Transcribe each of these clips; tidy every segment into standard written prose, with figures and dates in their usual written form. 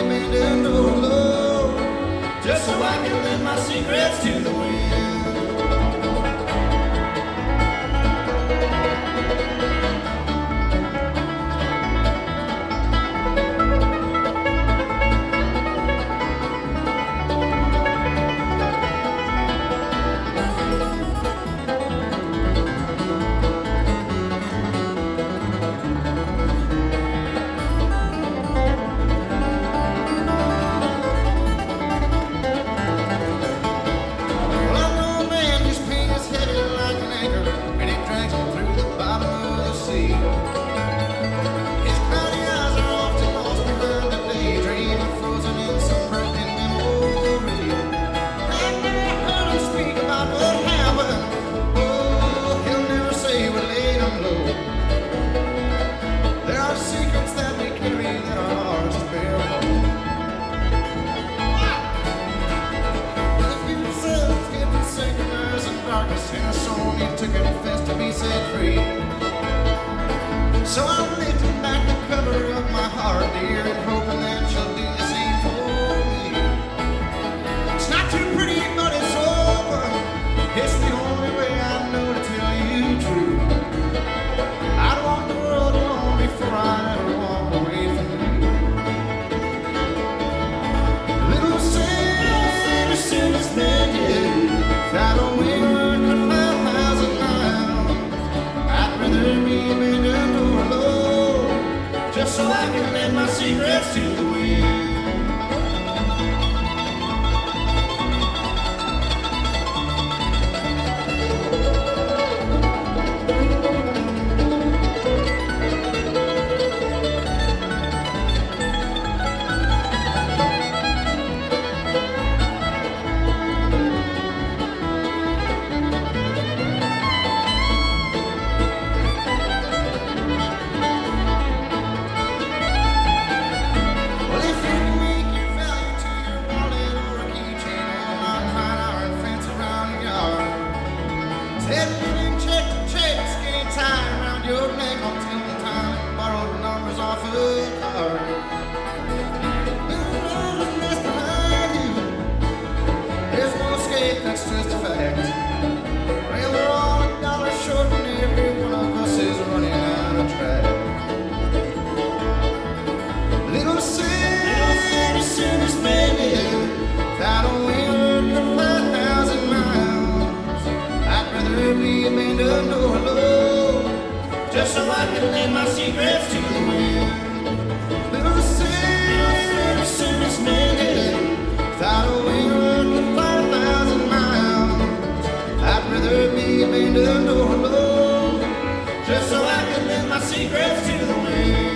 abandoned or alone, just so I can lend my secrets to the wind. So I can lend my secrets to the wind. Just so I can lend my secrets to the wind. Little serviceman, without a wing working 5,000 miles. I'd rather be abandoned or alone, just so I can lend my secrets to the wind.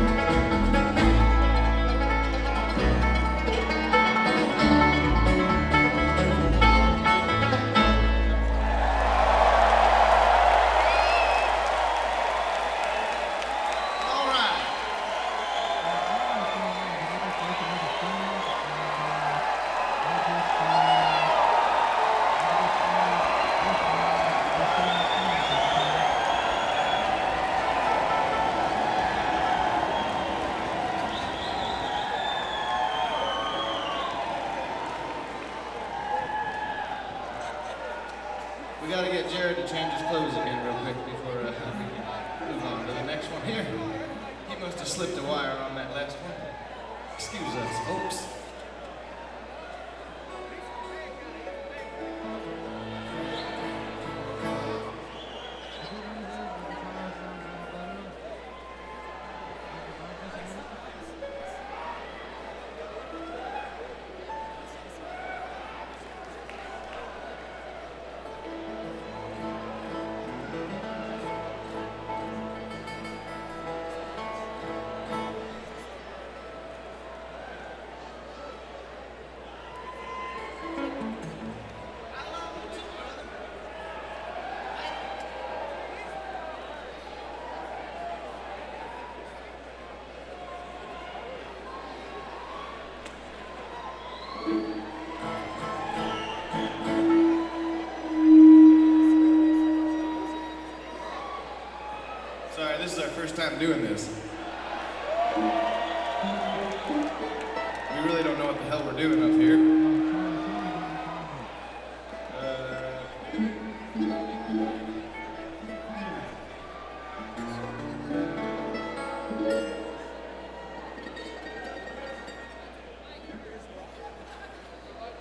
We got to get Jared to change his clothes again real quick before we move on to the next one here. He must have slipped a wire on that last one. Excuse us, folks. Sorry, this is our first time doing this. we really don't know what the hell we're doing